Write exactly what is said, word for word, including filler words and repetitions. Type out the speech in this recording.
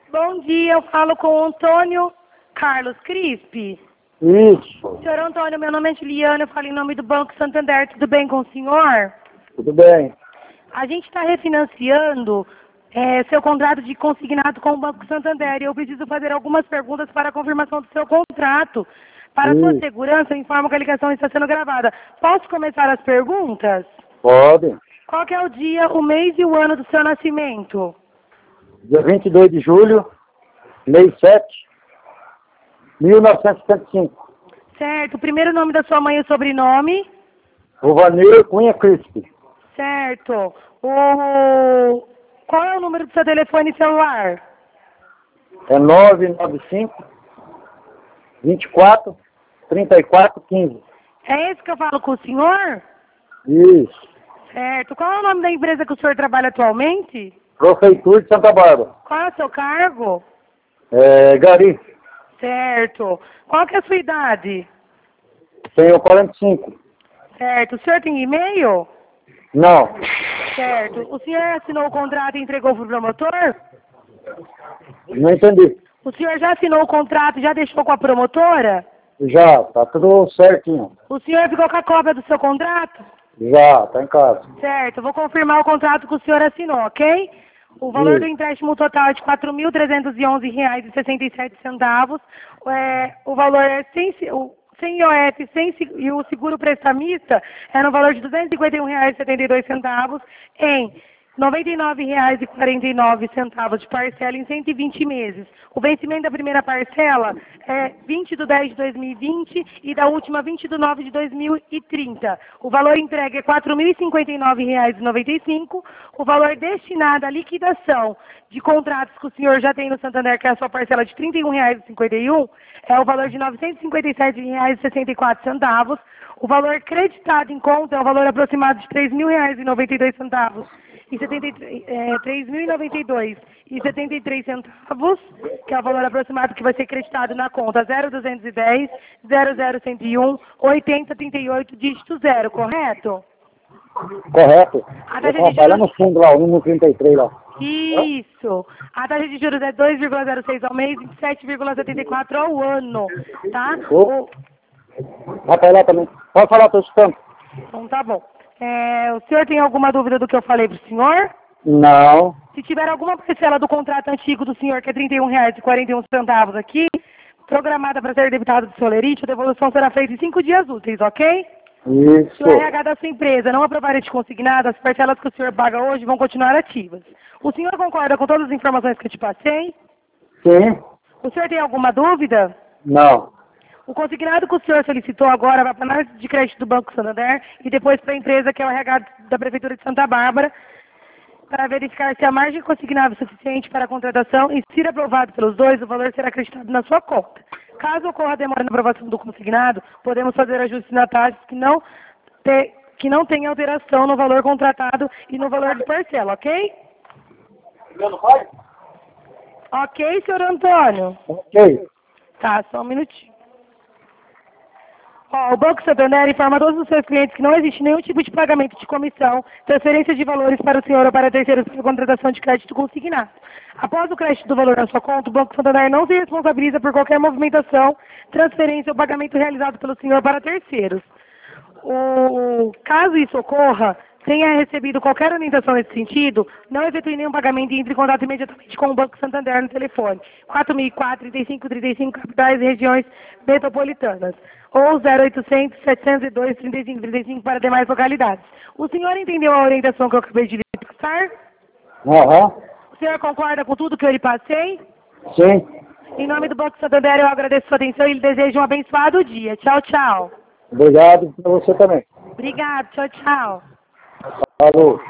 Bom dia, eu falo com o Antônio Carlos Crispi. Isso. Senhor Antônio, meu nome é Juliana, eu falo em nome do Banco Santander, tudo bem com o senhor? Tudo bem. A gente está refinanciando é, seu contrato de consignado com o Banco Santander e eu preciso fazer algumas perguntas para a confirmação do seu contrato. Para sua Isso. segurança, eu informo que a ligação está sendo gravada. Posso começar as perguntas? Pode. Qual que é o dia, o mês e o ano do seu nascimento? Dia vinte e dois de julho, mês sete, mil novecentos e setenta e cinco. Certo. O primeiro nome da sua mãe e o sobrenome? Rovanir Cunha Crispi. Certo. O... Qual é o número do seu telefone celular? É nove nove cinco, vinte e quatro, trinta e quatro, quinze. É esse que eu falo com o senhor? Isso. Certo. Qual é o nome da empresa que o senhor trabalha atualmente? Prefeitura de Santa Bárbara. Qual é o seu cargo? É, Gari. Certo. Qual que é a sua idade? Tenho quarenta e cinco. Certo. O senhor tem e-mail? Não. Certo. O senhor assinou o contrato e entregou para o promotor? Não entendi. O senhor já assinou o contrato e já deixou com a promotora? Já, tá tudo certinho. O senhor ficou com a cópia do seu contrato? Já, tá em casa. Certo. Vou confirmar o contrato que o senhor assinou, ok? O valor Isso. do empréstimo total é de quatro mil trezentos e onze reais e sessenta e sete centavos. É, o valor é sem, o, sem I O F sem, e o seguro prestamista é no valor de duzentos e cinquenta e um reais e setenta e dois centavos em noventa e nove reais e quarenta e nove centavos de parcela em cento e vinte meses. O vencimento da primeira parcela é vinte de dez de dois mil e vinte e da última vinte de nove de dois mil e trinta. O valor entregue é quatro mil e cinquenta e nove reais e noventa e cinco centavos. O valor destinado à liquidação de contratos que o senhor já tem no Santander, que é a sua parcela de trinta e um reais e cinquenta e um centavos, é o valor de novecentos e cinquenta e sete reais e sessenta e quatro centavos. O valor creditado em conta é o valor aproximado de três mil reais e noventa e dois centavos. E setenta e três, é, três mil e noventa e dois e setenta e três centavos, que é o valor aproximado que vai ser creditado na conta zero duzentos e dez, zero zero cento e um, oitenta trinta e oito, dígito zero, correto? Correto. A Eu taxa de trabalho juros... no fundo lá, um no trinta e três lá. Isso. A taxa de juros é dois vírgula zero seis ao mês e vinte e sete vírgula setenta e quatro ao ano, tá? Ô. O... Vai pra lá também. Pode falar, tô escutando. Então tá bom. É, o senhor tem alguma dúvida do que eu falei pro senhor? Não. Se tiver alguma parcela do contrato antigo do senhor, que é trinta e um reais e quarenta e um centavos aqui, programada para ser debitada do seu lerite, a devolução será feita em cinco dias úteis, ok? Isso. Se o R H da sua empresa não aprovar este consignado, as parcelas que o senhor paga hoje vão continuar ativas. O senhor concorda com todas as informações que eu te passei? Sim. O senhor tem alguma dúvida? Não. O consignado que o senhor solicitou agora vai para a análise de crédito do Banco Santander e depois para a empresa, que é o R H da Prefeitura de Santa Bárbara, para verificar se a margem consignada é suficiente para a contratação e, se aprovado pelos dois, o valor será acreditado na sua conta. Caso ocorra demora na aprovação do consignado, podemos fazer ajustes na taxa que não, te, que não tenha alteração no valor contratado e no valor de parcela, ok? Ok, senhor Antônio? Ok. Tá, só um minutinho. Ó, o Banco Santander informa a todos os seus clientes que não existe nenhum tipo de pagamento de comissão, transferência de valores para o senhor ou para terceiros para contratação de crédito consignado. Após o crédito do valor na sua conta, o Banco Santander não se responsabiliza por qualquer movimentação, transferência ou pagamento realizado pelo senhor para terceiros. O, caso isso ocorra, tenha recebido qualquer orientação nesse sentido, não efetue nenhum pagamento e entre em contato imediatamente com o Banco Santander no telefone quatro mil e quatro, trinta e cinco, trinta e cinco, capitais e regiões metropolitanas, ou zero oitocentos, setecentos e dois, trinta e cinco, trinta e cinco para demais localidades. O senhor entendeu a orientação que eu acabei de lhe passar? Aham. O senhor concorda com tudo que eu lhe passei? Sim. Em nome do Banco Santander, eu agradeço a sua atenção e lhe desejo um abençoado dia. Tchau, tchau. Obrigado para você também. Obrigado, tchau, tchau. Falou.